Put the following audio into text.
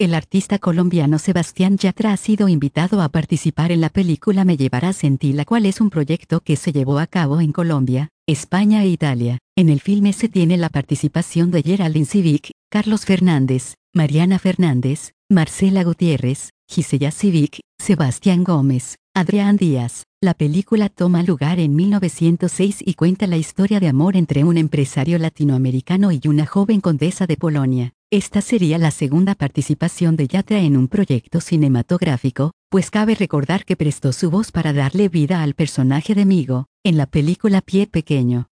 El artista colombiano Sebastián Yatra ha sido invitado a participar en la película Me Llevarás en Ti, la cual es un proyecto que se llevó a cabo en Colombia, España e Italia. En el filme se tiene la participación de Geraldine Civic, Carlos Fernández, Mariana Fernández, Marcela Gutiérrez, Gisela Civic, Sebastián Gómez, Adrián Díaz. La película toma lugar en 1906 y cuenta la historia de amor entre un empresario latinoamericano y una joven condesa de Polonia. Esta sería la segunda participación de Yatra en un proyecto cinematográfico, pues cabe recordar que prestó su voz para darle vida al personaje de Migo, en la película Pie Pequeño.